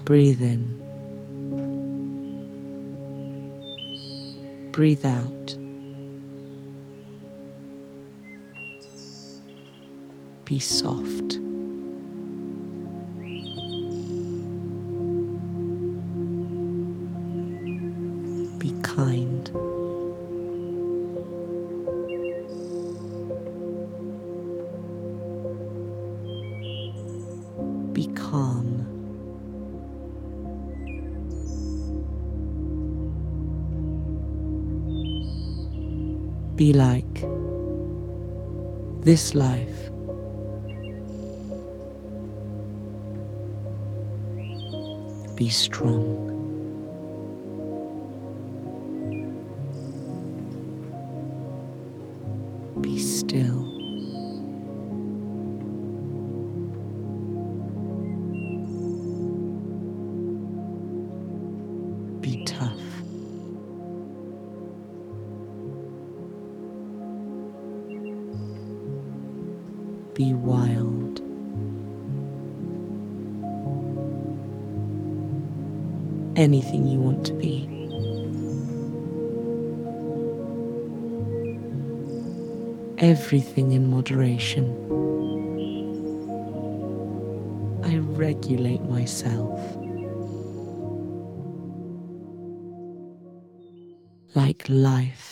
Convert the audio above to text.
Breathe in. Breathe out. Be soft. Be kind. Be calm. Be like this life. Be strong. Be still. Be tough. Be wild. Anything you want to be. Everything in moderation. I regulate myself. Like life.